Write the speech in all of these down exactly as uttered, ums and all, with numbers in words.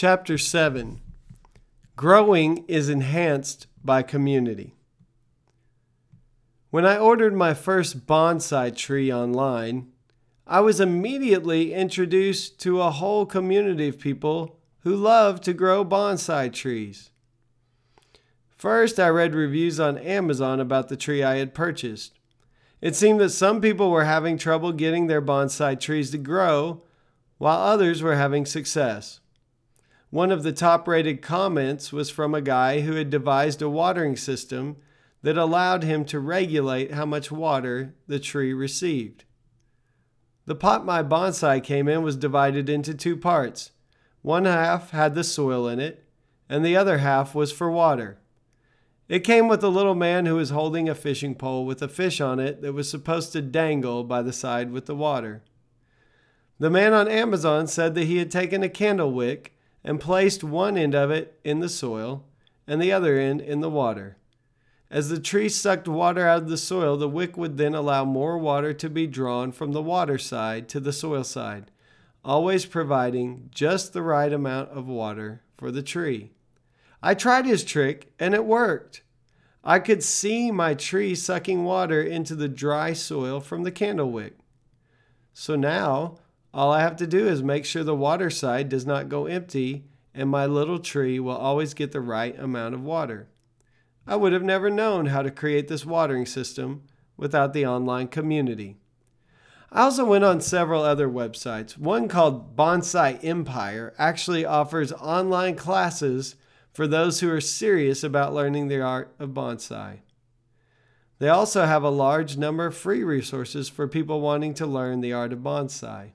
Chapter seven. Growing is enhanced by community. When I ordered my first bonsai tree online, I was immediately introduced to a whole community of people who love to grow bonsai trees. First, I read reviews on Amazon about the tree I had purchased. It seemed that some people were having trouble getting their bonsai trees to grow, while others were having success. One of the top-rated comments was from a guy who had devised a watering system that allowed him to regulate how much water the tree received. The pot my bonsai came in was divided into two parts. One half had the soil in it, and the other half was for water. It came with a little man who was holding a fishing pole with a fish on it that was supposed to dangle by the side with the water. The man on Amazon said that he had taken a candle wick and placed one end of it in the soil and the other end in the water. As the tree sucked water out of the soil, the wick would then allow more water to be drawn from the water side to the soil side, always providing just the right amount of water for the tree. I tried his trick and it worked. I could see my tree sucking water into the dry soil from the candle wick. So now, all I have to do is make sure the water side does not go empty and my little tree will always get the right amount of water. I would have never known how to create this watering system without the online community. I also went on several other websites. One called Bonsai Empire actually offers online classes for those who are serious about learning the art of bonsai. They also have a large number of free resources for people wanting to learn the art of bonsai.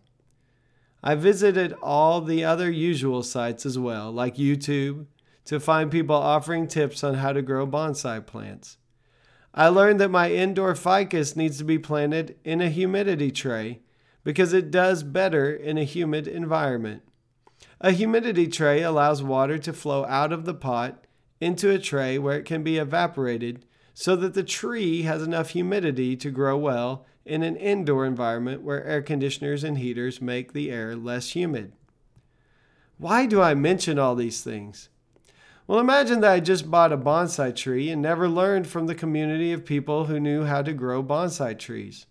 I visited all the other usual sites as well, like YouTube, to find people offering tips on how to grow bonsai plants. I learned that my indoor ficus needs to be planted in a humidity tray because it does better in a humid environment. A humidity tray allows water to flow out of the pot into a tray where it can be evaporated so that the tree has enough humidity to grow well in an indoor environment where air conditioners and heaters make the air less humid. Why do I mention all these things? Well, imagine that I just bought a bonsai tree and never learned from the community of people who knew how to grow bonsai trees.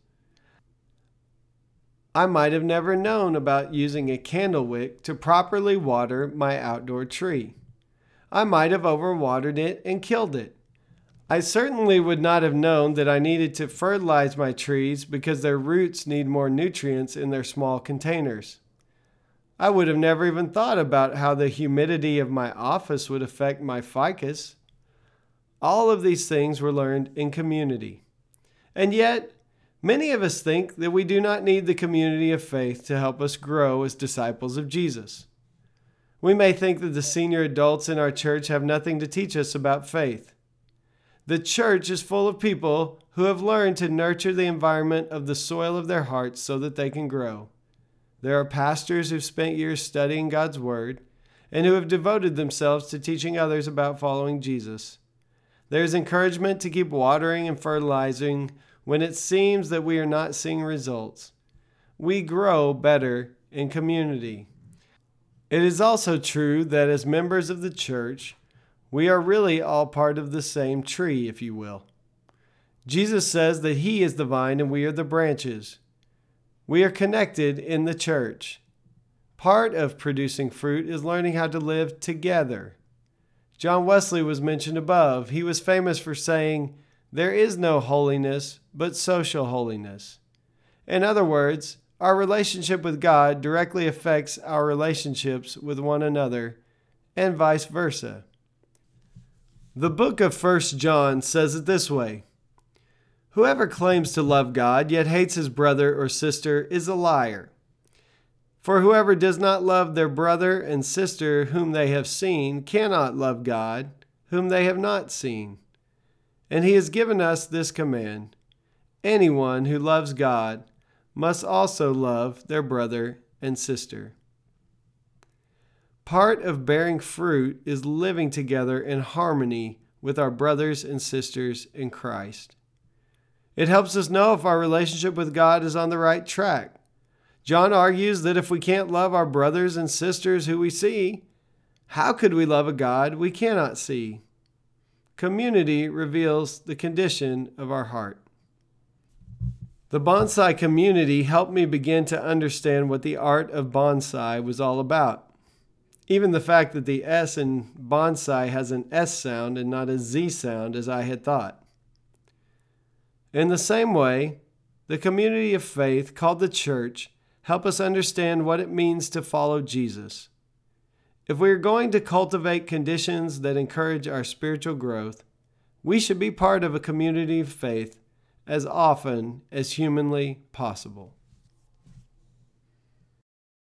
I might have never known about using a candle wick to properly water my outdoor tree. I might have overwatered it and killed it. I certainly would not have known that I needed to fertilize my trees because their roots need more nutrients in their small containers. I would have never even thought about how the humidity of my office would affect my ficus. All of these things were learned in community. And yet, many of us think that we do not need the community of faith to help us grow as disciples of Jesus. We may think that the senior adults in our church have nothing to teach us about faith. The church is full of people who have learned to nurture the environment of the soil of their hearts so that they can grow. There are pastors who've spent years studying God's Word and who have devoted themselves to teaching others about following Jesus. There is encouragement to keep watering and fertilizing when it seems that we are not seeing results. We grow better in community. It is also true that as members of the church, we are really all part of the same tree, if you will. Jesus says that He is the vine and we are the branches. We are connected in the church. Part of producing fruit is learning how to live together. John Wesley was mentioned above. He was famous for saying, "There is no holiness but social holiness." In other words, our relationship with God directly affects our relationships with one another, and vice versa. The book of First John says it this way: "Whoever claims to love God yet hates his brother or sister is a liar. For whoever does not love their brother and sister whom they have seen cannot love God whom they have not seen. And He has given us this command: anyone who loves God must also love their brother and sister." Part of bearing fruit is living together in harmony with our brothers and sisters in Christ. It helps us know if our relationship with God is on the right track. John argues that if we can't love our brothers and sisters who we see, How could we love a God we cannot see? Community reveals the condition of our heart. The bonsai community helped me begin to understand what the art of bonsai was all about. Even the fact that the S in bonsai has an S sound and not a Z sound as I had thought. In the same way, the community of faith called the church help us understand what it means to follow Jesus. If we are going to cultivate conditions that encourage our spiritual growth, we should be part of a community of faith as often as humanly possible.